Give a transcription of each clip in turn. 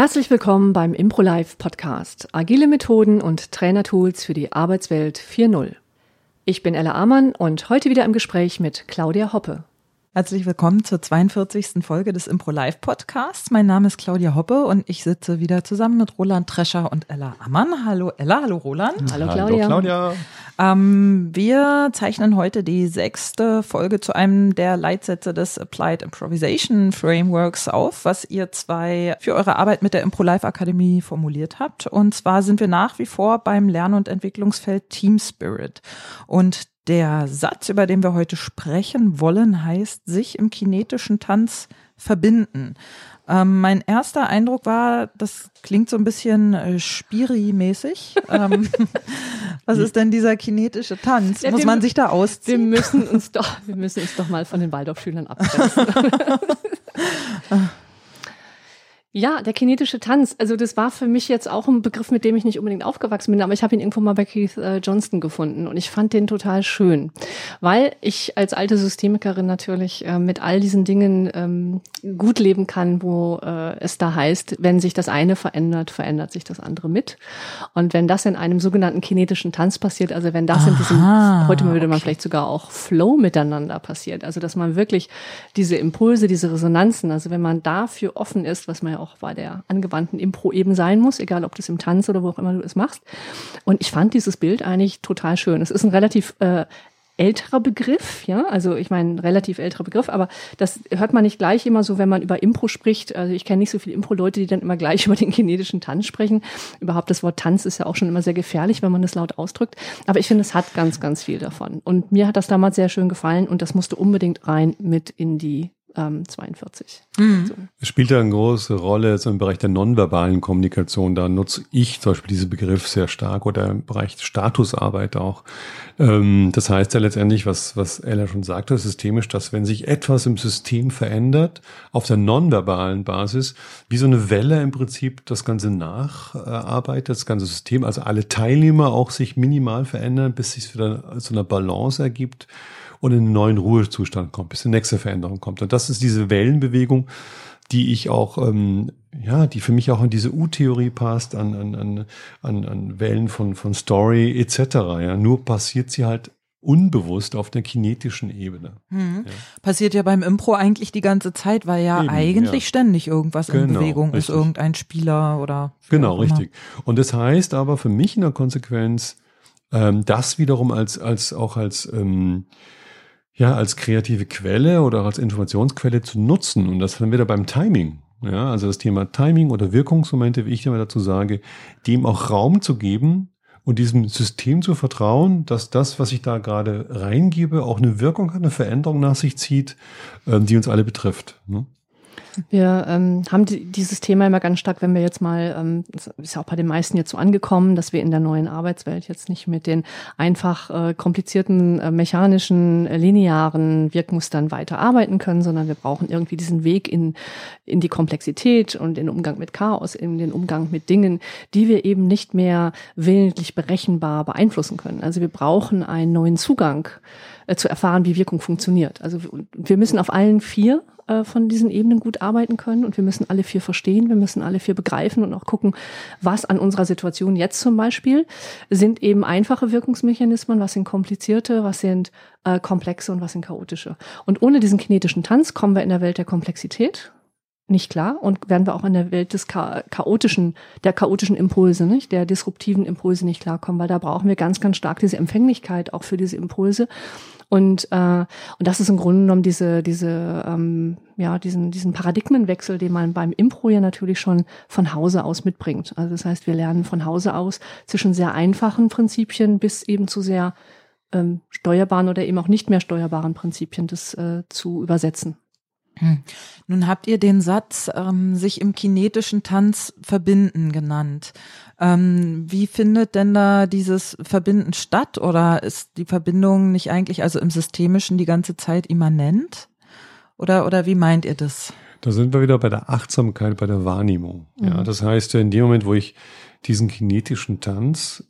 Herzlich willkommen beim ImproLife Podcast. Agile Methoden und Trainertools für die Arbeitswelt 4.0. Ich bin Ella Amann und heute wieder im Gespräch mit Claudia Hoppe. Herzlich willkommen zur 42. Folge des ImproLife Podcasts. Mein Name ist Claudia Hoppe und ich sitze wieder zusammen mit Roland Trescher und Ella Amann. Hallo Ella, hallo Roland. Hallo Claudia. Hallo Claudia. Wir zeichnen heute die 6. Folge zu einem der Leitsätze des Applied Improvisation Frameworks auf, was ihr zwei für eure Arbeit mit der ImproLife Akademie formuliert habt. Und zwar sind wir nach wie vor beim Lern- und Entwicklungsfeld Team Spirit. Und der Satz, über den wir heute sprechen wollen, heißt, sich im kinetischen Tanz verbinden. Mein erster Eindruck war, das klingt so ein bisschen Spiri-mäßig. Was ist denn dieser kinetische Tanz? Muss man sich da ausziehen? Wir müssen uns doch mal von den Waldorfschülern abgrenzen. Ja, der kinetische Tanz, also das war für mich jetzt auch ein Begriff, mit dem ich nicht unbedingt aufgewachsen bin, aber ich habe ihn irgendwo mal bei Keith Johnston gefunden und ich fand den total schön, weil ich als alte Systemikerin natürlich mit all diesen Dingen gut leben kann, wo es da heißt, wenn sich das eine verändert, verändert sich das andere mit. Und wenn das in einem sogenannten kinetischen Tanz passiert, also wenn das in diesem, heute würde man vielleicht sogar auch Flow miteinander passiert, also dass man wirklich diese Impulse, diese Resonanzen, also wenn man dafür offen ist, was man ja auch bei der angewandten Impro eben sein muss, egal ob das im Tanz oder wo auch immer du es machst. Und ich fand dieses Bild eigentlich total schön. Es ist ein relativ älterer Begriff, ja, also ich meine, relativ älterer Begriff, aber das hört man nicht gleich immer so, wenn man über Impro spricht. Also ich kenne nicht so viele Impro-Leute, die dann immer gleich über den kinetischen Tanz sprechen. Überhaupt das Wort Tanz ist ja auch schon immer sehr gefährlich, wenn man das laut ausdrückt. Aber ich finde, es hat ganz, ganz viel davon. Und mir hat das damals sehr schön gefallen und das musste unbedingt rein mit in die 42. Mhm. So. Es spielt ja eine große Rolle so im Bereich der nonverbalen Kommunikation. Da nutze ich zum Beispiel diesen Begriff sehr stark oder im Bereich Statusarbeit auch. Das heißt ja letztendlich, was Ella schon sagte, systemisch, dass wenn sich etwas im System verändert, auf der nonverbalen Basis, wie so eine Welle im Prinzip das Ganze nacharbeitet, das ganze System, also alle Teilnehmer auch sich minimal verändern, bis sich wieder so eine Balance ergibt und in einen neuen Ruhezustand kommt, bis die nächste Veränderung kommt. Und das ist diese Wellenbewegung, die ich auch, die für mich auch in diese U-Theorie passt, an Wellen von Story etc. Ja, nur passiert sie halt unbewusst auf der kinetischen Ebene. Ja. Passiert ja beim Impro eigentlich die ganze Zeit, weil ja eben, eigentlich ständig irgendwas in Bewegung ist, irgendein Spieler oder genau, richtig. Und das heißt aber für mich in der Konsequenz, das wiederum als kreative Quelle oder als Informationsquelle zu nutzen. Und das dann wieder beim Timing. Ja, also das Thema Timing oder Wirkungsmomente, wie ich immer dazu sage, dem auch Raum zu geben und diesem System zu vertrauen, dass das, was ich da gerade reingebe, auch eine Wirkung hat, eine Veränderung nach sich zieht, die uns alle betrifft. Ne? Wir haben dieses Thema immer ganz stark, wenn wir jetzt mal, das ist ja auch bei den meisten jetzt so angekommen, dass wir in der neuen Arbeitswelt jetzt nicht mit den einfach komplizierten, mechanischen, linearen Wirkmustern weiter arbeiten können, sondern wir brauchen irgendwie diesen Weg in die Komplexität und in den Umgang mit Chaos, in den Umgang mit Dingen, die wir eben nicht mehr willentlich berechenbar beeinflussen können. Also wir brauchen einen neuen Zugang zu erfahren, wie Wirkung funktioniert. Also wir müssen auf allen 4 von diesen Ebenen gut arbeiten können und wir müssen alle 4 verstehen, wir müssen alle 4 begreifen und auch gucken, was an unserer Situation jetzt zum Beispiel sind eben einfache Wirkungsmechanismen, was sind komplizierte, was sind komplexe und was sind chaotische. Und ohne diesen kinetischen Tanz kommen wir in der Welt der Komplexität nicht klar und werden wir auch in der Welt des der chaotischen Impulse, nicht, der disruptiven Impulse nicht klarkommen, weil da brauchen wir ganz, ganz stark diese Empfänglichkeit auch für diese Impulse. Und das ist im Grunde genommen diesen Paradigmenwechsel, den man beim Impro ja natürlich schon von Hause aus mitbringt. Also das heißt, wir lernen von Hause aus zwischen sehr einfachen Prinzipien bis eben zu sehr steuerbaren oder eben auch nicht mehr steuerbaren Prinzipien das zu übersetzen. Nun habt ihr den Satz sich im kinetischen Tanz verbinden genannt. Wie findet denn da dieses Verbinden statt oder ist die Verbindung nicht eigentlich also im Systemischen die ganze Zeit immanent? Oder wie meint ihr das? Da sind wir wieder bei der Achtsamkeit, bei der Wahrnehmung. Ja, das heißt, in dem Moment, wo ich diesen kinetischen Tanz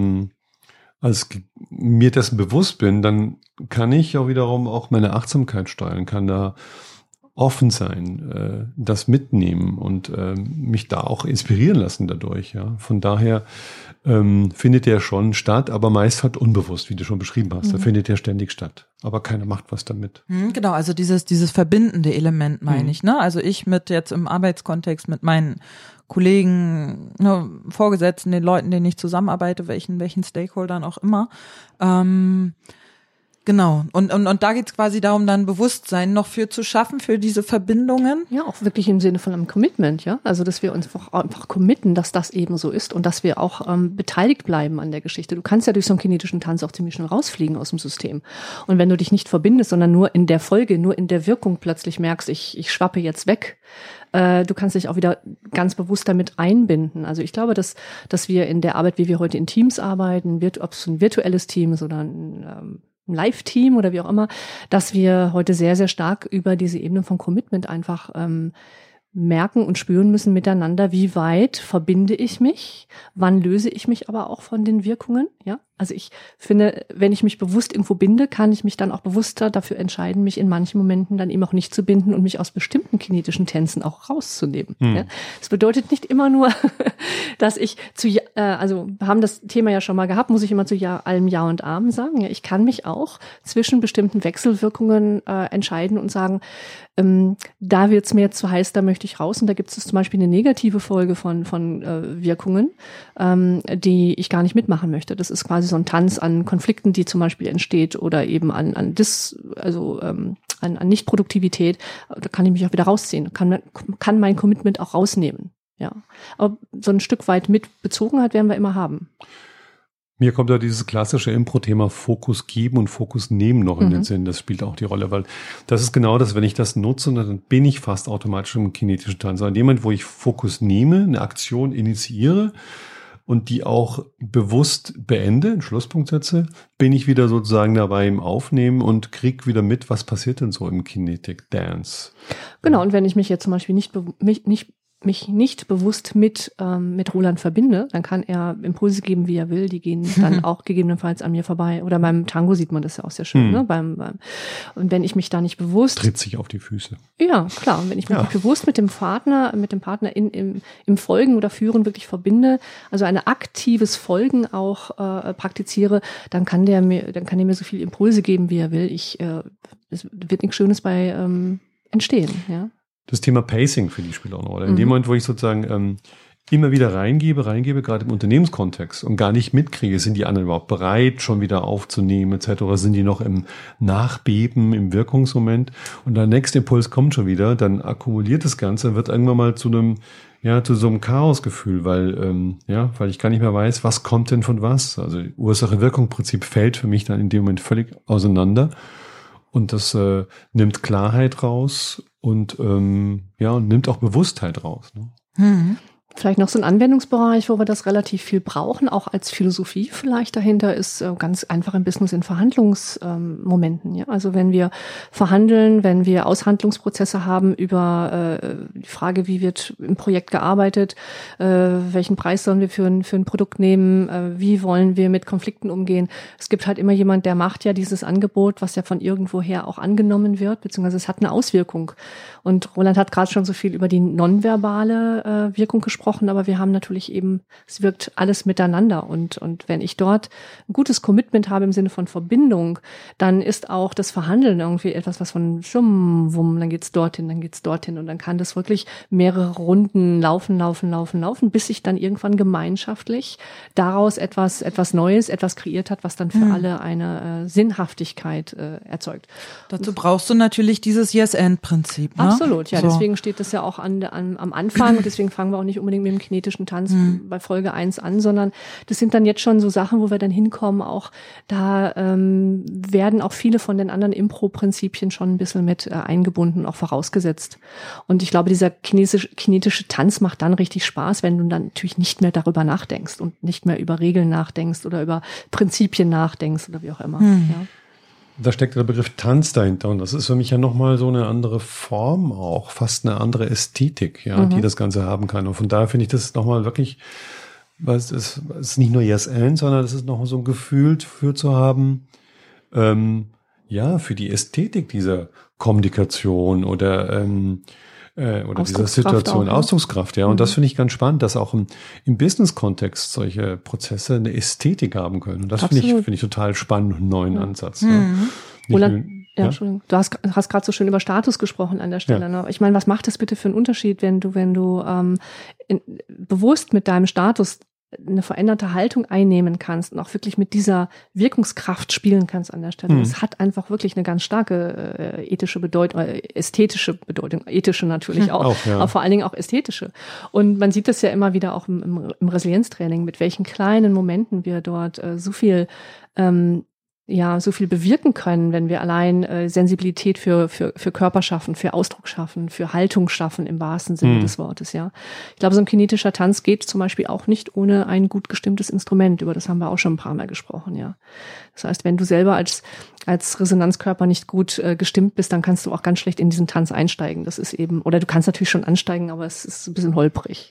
als mir dessen bewusst bin, dann kann ich auch wiederum auch meine Achtsamkeit steuern, kann da offen sein, das mitnehmen und mich da auch inspirieren lassen dadurch. Ja, von daher findet der schon statt, aber meist halt unbewusst, wie du schon beschrieben hast. Da findet der ständig statt, aber keiner macht was damit. Genau, also dieses verbindende Element meine ich, ne? Also ich mit jetzt im Arbeitskontext mit meinen Kollegen, ne, Vorgesetzten, den Leuten, denen ich zusammenarbeite, welchen Stakeholdern auch immer. Genau. Und da geht's quasi darum, dann Bewusstsein noch für zu schaffen, für diese Verbindungen. Ja, auch wirklich im Sinne von einem Commitment, ja. Also, dass wir uns einfach committen, dass das eben so ist und dass wir auch beteiligt bleiben an der Geschichte. Du kannst ja durch so einen kinetischen Tanz auch ziemlich schnell rausfliegen aus dem System. Und wenn du dich nicht verbindest, sondern nur in der Folge, nur in der Wirkung plötzlich merkst, ich schwappe jetzt weg, du kannst dich auch wieder ganz bewusst damit einbinden. Also ich glaube, dass wir in der Arbeit, wie wir heute in Teams arbeiten, ob es ein virtuelles Team ist oder ein Live-Team oder wie auch immer, dass wir heute sehr, sehr stark über diese Ebene von Commitment einfach merken und spüren müssen miteinander, wie weit verbinde ich mich, wann löse ich mich aber auch von den Wirkungen, ja. Also ich finde, wenn ich mich bewusst irgendwo binde, kann ich mich dann auch bewusster dafür entscheiden, mich in manchen Momenten dann eben auch nicht zu binden und mich aus bestimmten kinetischen Tänzen auch rauszunehmen. Ja? Das bedeutet nicht immer nur, dass ich also wir haben das Thema ja schon mal gehabt, muss ich immer zu allem Ja und Amen sagen. Ja, ich kann mich auch zwischen bestimmten Wechselwirkungen entscheiden und sagen, da wird's mir jetzt zu heiß, da möchte ich raus. Und da gibt es zum Beispiel eine negative Folge von Wirkungen, die ich gar nicht mitmachen möchte. Das ist quasi so ein Tanz an Konflikten, die zum Beispiel entsteht oder eben an Nichtproduktivität. Da kann ich mich auch wieder rausziehen, kann mein Commitment auch rausnehmen. Ja, aber so ein Stück weit Mitbezogenheit werden wir immer haben. Mir kommt da dieses klassische Impro-Thema Fokus geben und Fokus nehmen noch in den Sinn. Das spielt auch die Rolle, weil das ist genau das, wenn ich das nutze, dann bin ich fast automatisch im kinetischen Tanz. Also in dem Moment, wo ich Fokus nehme, eine Aktion initiiere und die auch bewusst beende, einen Schlusspunkt setze, bin ich wieder sozusagen dabei im Aufnehmen und krieg wieder mit, was passiert denn so im Kinetic Dance. Genau, und wenn ich mich jetzt zum Beispiel mich nicht bewusst mit Roland verbinde, dann kann er Impulse geben, wie er will, die gehen dann auch gegebenenfalls an mir vorbei. Oder beim Tango sieht man das ja auch sehr schön, ne? Und wenn ich mich da nicht bewusst... Tritt sich auf die Füße. Ja, klar. Und wenn ich mich nicht bewusst mit dem Partner im Folgen oder Führen wirklich verbinde, also ein aktives Folgen auch praktiziere, dann kann der mir so viele Impulse geben, wie er will. Es wird nichts Schönes bei entstehen, ja. Das Thema Pacing für die spielt auch eine Rolle. In dem Moment, wo ich sozusagen immer wieder reingebe, gerade im Unternehmenskontext und gar nicht mitkriege, sind die anderen überhaupt bereit, schon wieder aufzunehmen etc. Oder sind die noch im Nachbeben, im Wirkungsmoment und der nächste Impuls kommt schon wieder, dann akkumuliert das Ganze, wird irgendwann mal zu so einem Chaosgefühl, weil ich gar nicht mehr weiß, was kommt denn von was. Also Ursache-Wirkung-Prinzip fällt für mich dann in dem Moment völlig auseinander. Und das nimmt Klarheit raus und nimmt auch Bewusstheit raus. Ne? Vielleicht noch so ein Anwendungsbereich, wo wir das relativ viel brauchen, auch als Philosophie vielleicht dahinter, ist ganz einfach im Business in Verhandlungsmomenten. Ja? Also wenn wir verhandeln, wenn wir Aushandlungsprozesse haben über die Frage, wie wird im Projekt gearbeitet, welchen Preis sollen wir für ein Produkt nehmen, wie wollen wir mit Konflikten umgehen. Es gibt halt immer jemand, der macht ja dieses Angebot, was ja von irgendwoher auch angenommen wird, beziehungsweise es hat eine Auswirkung. Und Roland hat gerade schon so viel über die nonverbale Wirkung gesprochen, aber wir haben natürlich eben, es wirkt alles miteinander und wenn ich dort ein gutes Commitment habe im Sinne von Verbindung, dann ist auch das Verhandeln irgendwie etwas, was von Schum, Wumm, dann geht's dorthin und dann kann das wirklich mehrere Runden laufen, bis sich dann irgendwann gemeinschaftlich daraus etwas Neues, etwas kreiert hat, was dann für alle eine Sinnhaftigkeit erzeugt. Dazu brauchst du natürlich dieses Yes-and-Prinzip. Ne? Absolut, ja. So. Deswegen steht das ja auch am Anfang und deswegen fangen wir auch nicht unbedingt mit dem kinetischen Tanz bei Folge 1 an, sondern das sind dann jetzt schon so Sachen, wo wir dann hinkommen, auch da werden auch viele von den anderen Impro-Prinzipien schon ein bisschen mit eingebunden, auch vorausgesetzt. Und ich glaube, dieser kinetische Tanz macht dann richtig Spaß, wenn du dann natürlich nicht mehr darüber nachdenkst und nicht mehr über Regeln nachdenkst oder über Prinzipien nachdenkst oder wie auch immer. Ja. Da steckt der Begriff Tanz dahinter und das ist für mich ja nochmal so eine andere Form auch, fast eine andere Ästhetik, ja, die das Ganze haben kann. Und von daher finde ich das nochmal wirklich, weil es ist nicht nur Yes and, sondern es ist noch so ein Gefühl für zu haben, für die Ästhetik dieser Kommunikation oder dieser Situation, auch, Ausdruckskraft, ja. Und das finde ich ganz spannend, dass auch im Business-Kontext solche Prozesse eine Ästhetik haben können. Und das finde ich total spannend und einen neuen Ansatz. Entschuldigung. Du hast gerade so schön über Status gesprochen an der Stelle. Ja. Ne? Ich meine, was macht das bitte für einen Unterschied, wenn du bewusst mit deinem Status eine veränderte Haltung einnehmen kannst und auch wirklich mit dieser Wirkungskraft spielen kannst an der Stelle. Das hat einfach wirklich eine ganz starke ethische Bedeutung, ästhetische Bedeutung, ethische natürlich auch, aber vor allen Dingen auch ästhetische. Und man sieht das ja immer wieder auch im Resilienztraining, mit welchen kleinen Momenten wir dort so viel bewirken können, wenn wir allein Sensibilität für Körper schaffen, für Ausdruck schaffen, für Haltung schaffen im wahrsten Sinne des Wortes, ja. Ich glaube, so ein kinetischer Tanz geht zum Beispiel auch nicht ohne ein gut gestimmtes Instrument. Über das haben wir auch schon ein paar Mal gesprochen, ja. Das heißt, wenn du selber als Resonanzkörper nicht gut gestimmt bist, dann kannst du auch ganz schlecht in diesen Tanz einsteigen. Das ist eben, oder du kannst natürlich schon ansteigen, aber es ist ein bisschen holprig.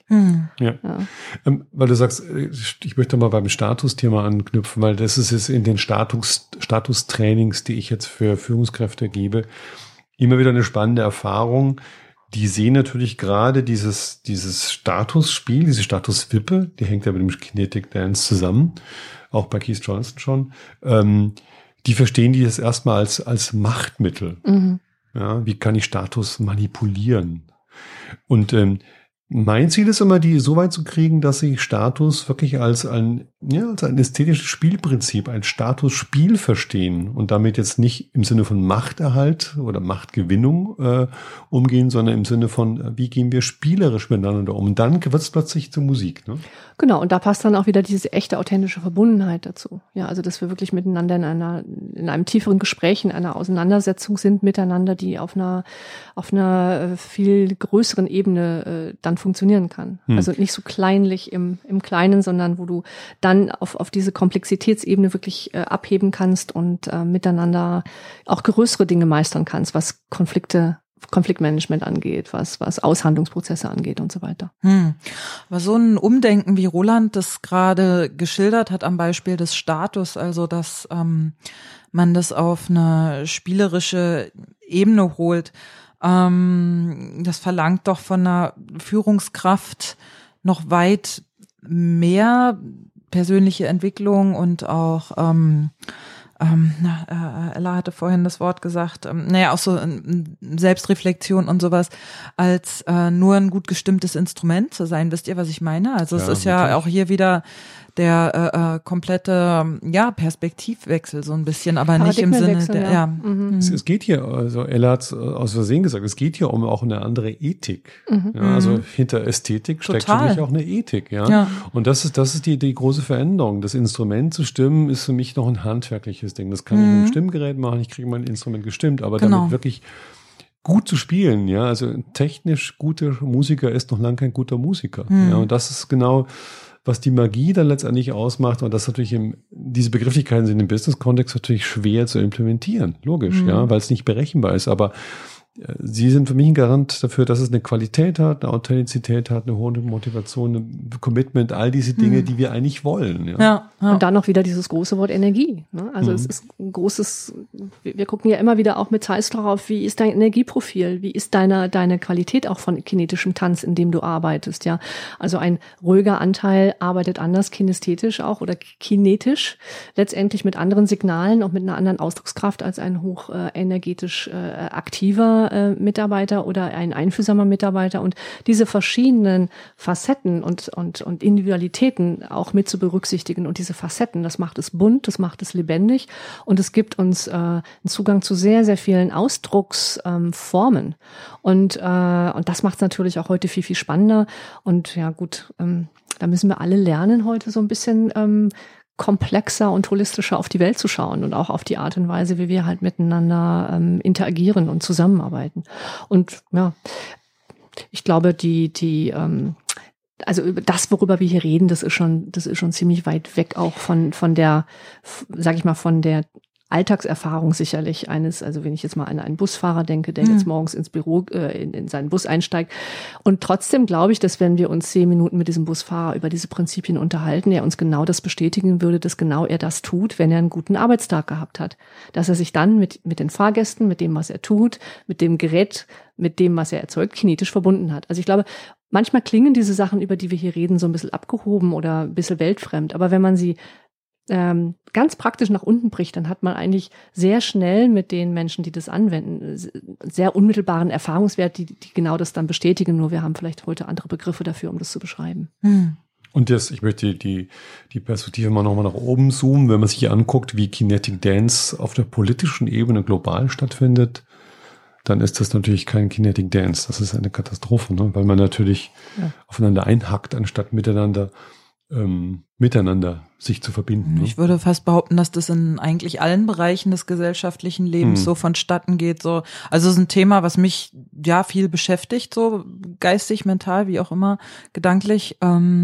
Weil du sagst, ich möchte mal beim Statusthema anknüpfen, weil das ist jetzt in den Statustrainings, die ich jetzt für Führungskräfte gebe, immer wieder eine spannende Erfahrung. Die sehen natürlich gerade dieses Statusspiel, diese Statuswippe, die hängt ja mit dem Kinetic Dance zusammen, auch bei Keith Johnson schon. Die verstehen die das erstmal als Machtmittel. Ja, wie kann ich Status manipulieren? Und mein Ziel ist immer, die so weit zu kriegen, dass sie Status wirklich als ein ästhetisches Spielprinzip, ein Statusspiel verstehen und damit jetzt nicht im Sinne von Machterhalt oder Machtgewinnung umgehen, sondern im Sinne von, wie gehen wir spielerisch miteinander um? Und dann wird es plötzlich zur Musik. Ne? Genau, und da passt dann auch wieder diese echte, authentische Verbundenheit dazu. Ja, also dass wir wirklich miteinander in einem tieferen Gespräch, in einer Auseinandersetzung sind miteinander, die auf einer viel größeren Ebene dann funktionieren kann. Also nicht so kleinlich im Kleinen, sondern wo du dann auf diese Komplexitätsebene wirklich abheben kannst und miteinander auch größere Dinge meistern kannst, was Konfliktmanagement angeht, was Aushandlungsprozesse angeht und so weiter. Aber so ein Umdenken, wie Roland das gerade geschildert hat am Beispiel des Status, also dass man das auf eine spielerische Ebene holt, das verlangt doch von einer Führungskraft noch weit mehr persönliche Entwicklung und auch Ella hatte vorhin das Wort gesagt, auch so Selbstreflexion und sowas, als nur ein gut gestimmtes Instrument zu sein. Wisst ihr, was ich meine? Also es ist ja auch hier wieder der komplette Perspektivwechsel so ein bisschen, aber nicht im Sinne der Es geht hier, also Ella hat es aus Versehen gesagt, es geht hier auch eine andere Ethik. Also hinter Ästhetik steckt für mich auch eine Ethik. Ja. Und das ist die große Veränderung. Das Instrument zu stimmen ist für mich noch ein handwerkliches Ding. Das kann ich mit einem Stimmgerät machen, ich kriege mein Instrument gestimmt, aber damit wirklich gut zu spielen, ja, also technisch guter Musiker ist noch lange kein guter Musiker. Ja, und das ist genau, was die Magie dann letztendlich ausmacht, und das natürlich diese Begrifflichkeiten sind im Business-Kontext natürlich schwer zu implementieren, logisch, ja, weil es nicht berechenbar ist, aber sie sind für mich ein Garant dafür, dass es eine Qualität hat, eine Authentizität hat, eine hohe Motivation, ein Commitment, all diese Dinge, die wir eigentlich wollen. Ja. Und dann noch wieder dieses große Wort Energie. Ne? Also es ist ein großes, wir gucken ja immer wieder auch mit Zeiss darauf, wie ist dein Energieprofil, wie ist deine Qualität auch von kinetischem Tanz, in dem du arbeitest. Ja, also ein ruhiger Anteil arbeitet anders kinästhetisch auch oder kinetisch, letztendlich mit anderen Signalen und mit einer anderen Ausdruckskraft als ein hoch energetisch aktiver Mitarbeiter oder ein einfühlsamer Mitarbeiter, und diese verschiedenen Facetten und Individualitäten auch mit zu berücksichtigen und diese Facetten, das macht es bunt, das macht es lebendig und es gibt uns einen Zugang zu sehr, sehr vielen Ausdrucksformen und das macht es natürlich auch heute viel, viel spannender und ja gut, da müssen wir alle lernen heute so ein bisschen komplexer und holistischer auf die Welt zu schauen und auch auf die Art und Weise, wie wir halt miteinander interagieren und zusammenarbeiten. Und ja, ich glaube, also das, worüber wir hier reden, das ist schon ziemlich weit weg auch von der, sag ich mal, von der Alltagserfahrung sicherlich also wenn ich jetzt mal an einen Busfahrer denke, der jetzt morgens ins Büro, in seinen Bus einsteigt. Und trotzdem glaube ich, dass wenn wir uns 10 Minuten mit diesem Busfahrer über diese Prinzipien unterhalten, er uns genau das bestätigen würde, dass genau er das tut, wenn er einen guten Arbeitstag gehabt hat. Dass er sich dann mit den Fahrgästen, mit dem, was er tut, mit dem Gerät, mit dem, was er erzeugt, kinetisch verbunden hat. Also ich glaube, manchmal klingen diese Sachen, über die wir hier reden, so ein bisschen abgehoben oder ein bisschen weltfremd. Aber wenn man sie ganz praktisch nach unten bricht, dann hat man eigentlich sehr schnell mit den Menschen, die das anwenden, sehr unmittelbaren Erfahrungswert, die genau das dann bestätigen. Nur wir haben vielleicht heute andere Begriffe dafür, um das zu beschreiben. Und ich möchte die Perspektive mal nochmal nach oben zoomen, wenn man sich anguckt, wie Kinetic Dance auf der politischen Ebene global stattfindet, dann ist das natürlich kein Kinetic Dance. Das ist eine Katastrophe, ne? Weil man natürlich aufeinander einhackt, anstatt miteinander sich zu verbinden. Ne? Ich würde fast behaupten, dass das in eigentlich allen Bereichen des gesellschaftlichen Lebens so vonstatten geht. So, also es ist ein Thema, was mich viel beschäftigt, so geistig, mental, wie auch immer, gedanklich.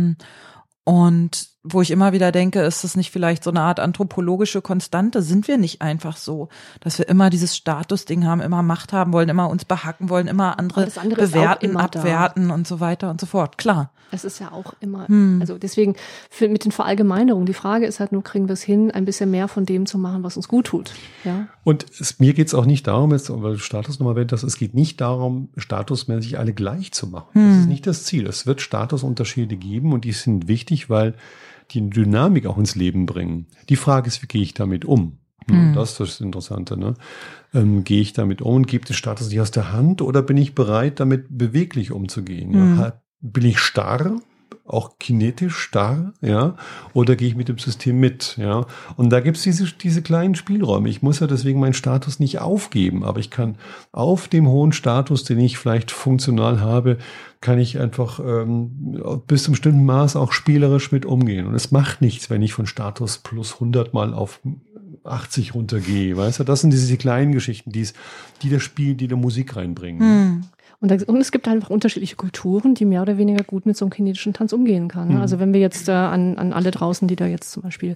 Und wo ich immer wieder denke, ist das nicht vielleicht so eine Art anthropologische Konstante? Sind wir nicht einfach so, dass wir immer dieses Statusding haben, immer Macht haben wollen, immer uns behacken wollen, immer andere bewerten, abwerten und so weiter und so fort? Klar. Es ist ja auch immer, also deswegen mit den Verallgemeinerungen, die Frage ist halt nur, kriegen wir es hin, ein bisschen mehr von dem zu machen, was uns gut tut. Ja? Und mir geht es auch nicht darum, jetzt, weil du Status nochmal erwähnt hast, es geht nicht darum, statusmäßig alle gleich zu machen. Das ist nicht das Ziel. Es wird Statusunterschiede geben und die sind wichtig, weil die eine Dynamik auch ins Leben bringen. Die Frage ist, wie gehe ich damit um? Das ist das Interessante. Ne? Gehe ich damit um und gebe den Status nicht aus der Hand oder bin ich bereit, damit beweglich umzugehen? Ja? Bin ich starr, auch kinetisch starr, ja, oder gehe ich mit dem System mit, ja? Und da gibt es diese kleinen Spielräume. Ich muss ja deswegen meinen Status nicht aufgeben, aber ich kann auf dem hohen Status, den ich vielleicht funktional habe, kann ich einfach bis zum bestimmten Maß auch spielerisch mit umgehen. Und es macht nichts, wenn ich von Status plus 100 mal auf 80 runtergehe, weißt du? Das sind diese kleinen Geschichten, die das Spiel, die der Musik reinbringen. Und es gibt einfach unterschiedliche Kulturen, die mehr oder weniger gut mit so einem kinetischen Tanz umgehen kann. Also wenn wir jetzt an alle draußen, die da jetzt zum Beispiel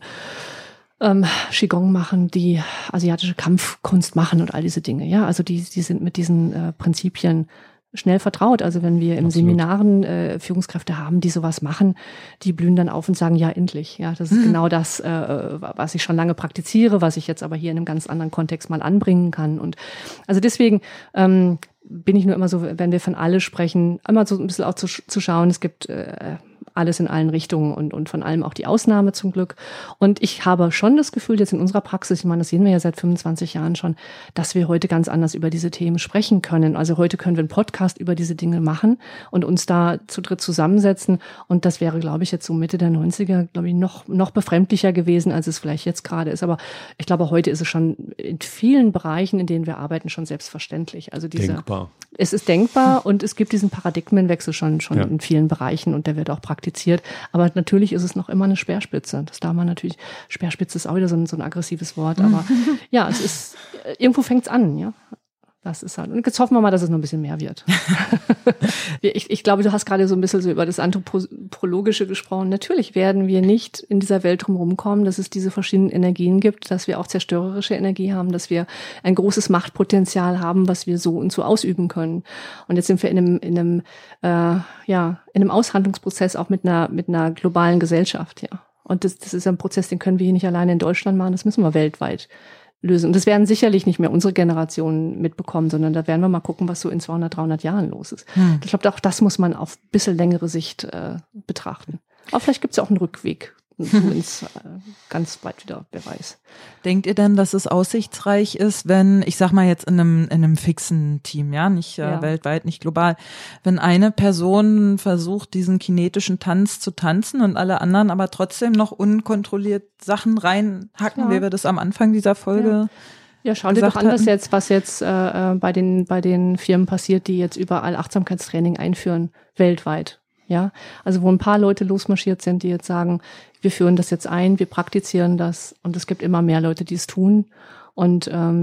Qigong machen, die asiatische Kampfkunst machen und all diese Dinge, ja, also die sind mit diesen Prinzipien schnell vertraut. Also wenn wir im Seminaren Führungskräfte haben, die sowas machen, die blühen dann auf und sagen, ja, endlich. Ja, das ist genau das, was ich schon lange praktiziere, was ich jetzt aber hier in einem ganz anderen Kontext mal anbringen kann. Und also deswegen bin ich nur immer so, wenn wir von alle sprechen, immer so ein bisschen auch zu schauen, es gibt alles in allen Richtungen und von allem auch die Ausnahme zum Glück. Und ich habe schon das Gefühl, jetzt in unserer Praxis, ich meine, das sehen wir ja seit 25 Jahren schon, dass wir heute ganz anders über diese Themen sprechen können. Also heute können wir einen Podcast über diese Dinge machen und uns da zu dritt zusammensetzen. Und das wäre, glaube ich, jetzt so Mitte der 90er, glaube ich, noch befremdlicher gewesen, als es vielleicht jetzt gerade ist. Aber ich glaube, heute ist es schon in vielen Bereichen, in denen wir arbeiten, schon selbstverständlich. Also denkbar. Es ist denkbar und es gibt diesen Paradigmenwechsel schon in vielen Bereichen und der wird auch praktiziert. Aber natürlich ist es noch immer eine Speerspitze. Das darf man natürlich, Speerspitze ist auch wieder so ein aggressives Wort, aber ja, es ist, irgendwo fängt's an, ja. Das ist halt, und jetzt hoffen wir mal, dass es noch ein bisschen mehr wird. Ich glaube, du hast gerade so ein bisschen so über das Anthropologische gesprochen. Natürlich werden wir nicht in dieser Welt drumherum kommen, dass es diese verschiedenen Energien gibt, dass wir auch zerstörerische Energie haben, dass wir ein großes Machtpotenzial haben, was wir so und so ausüben können. Und jetzt sind wir in einem Aushandlungsprozess auch mit einer globalen Gesellschaft, ja. Und das ist ein Prozess, den können wir hier nicht alleine in Deutschland machen, das müssen wir weltweit lösen. Und das werden sicherlich nicht mehr unsere Generationen mitbekommen, sondern da werden wir mal gucken, was so in 200, 300 Jahren los ist. Ich glaube, auch das muss man auf ein bisschen längere Sicht betrachten. Aber vielleicht gibt es ja auch einen Rückweg, zumindest ganz weit wieder, wer weiß. Denkt ihr denn, dass es aussichtsreich ist, wenn, ich sag mal jetzt in einem fixen Team, ja, nicht weltweit, nicht global, wenn eine Person versucht, diesen kinetischen Tanz zu tanzen und alle anderen aber trotzdem noch unkontrolliert Sachen reinhacken, wie wir das am Anfang dieser Folge schau dir doch an, was jetzt bei den Firmen passiert, die jetzt überall Achtsamkeitstraining einführen, weltweit. Ja, also wo ein paar Leute losmarschiert sind, die jetzt sagen, wir führen das jetzt ein, wir praktizieren das und es gibt immer mehr Leute, die es tun und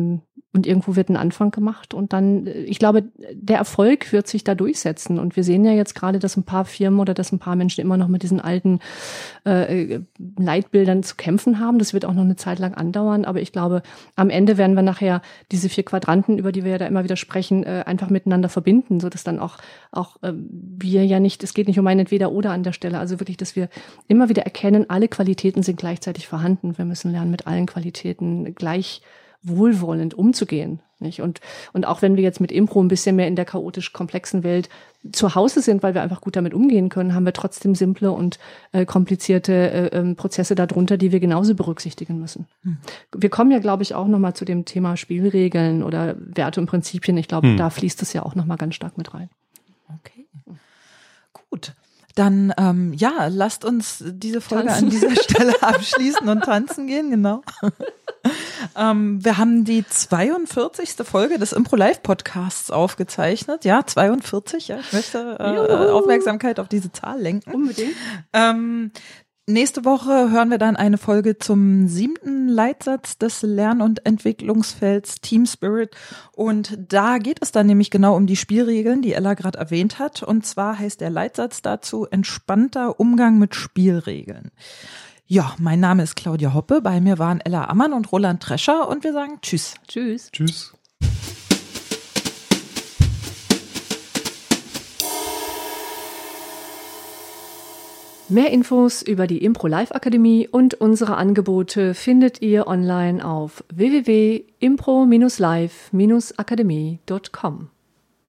Und irgendwo wird ein Anfang gemacht und dann, ich glaube, der Erfolg wird sich da durchsetzen. Und wir sehen ja jetzt gerade, dass ein paar Firmen oder dass ein paar Menschen immer noch mit diesen alten Leitbildern zu kämpfen haben. Das wird auch noch eine Zeit lang andauern. Aber ich glaube, am Ende werden wir nachher diese 4 Quadranten, über die wir ja da immer wieder sprechen, einfach miteinander verbinden, sodass dann auch wir ja nicht, es geht nicht um ein Entweder-Oder an der Stelle. Also wirklich, dass wir immer wieder erkennen, alle Qualitäten sind gleichzeitig vorhanden. Wir müssen lernen, mit allen Qualitäten gleich wohlwollend umzugehen, nicht? Und auch wenn wir jetzt mit Impro ein bisschen mehr in der chaotisch komplexen Welt zu Hause sind, weil wir einfach gut damit umgehen können, haben wir trotzdem simple und komplizierte Prozesse darunter, die wir genauso berücksichtigen müssen. Wir kommen ja, glaube ich, auch nochmal zu dem Thema Spielregeln oder Werte und Prinzipien. Ich glaube, da fließt es ja auch nochmal ganz stark mit rein. Okay, gut. Dann, lasst uns diese Folge tanzen an dieser Stelle abschließen und tanzen gehen, genau. Wir haben die 42. Folge des Impro-Live-Podcasts aufgezeichnet. Ja, 42, ja, ich möchte Aufmerksamkeit auf diese Zahl lenken. Unbedingt. Nächste Woche hören wir dann eine Folge zum 7. Leitsatz des Lern- und Entwicklungsfelds Team Spirit. Und da geht es dann nämlich genau um die Spielregeln, die Ella gerade erwähnt hat. Und zwar heißt der Leitsatz dazu entspannter Umgang mit Spielregeln. Ja, mein Name ist Claudia Hoppe. Bei mir waren Ella Ammann und Roland Trescher. Und wir sagen Tschüss. Tschüss. Tschüss. Mehr Infos über die Impro-Live-Akademie und unsere Angebote findet ihr online auf www.impro-live-akademie.com.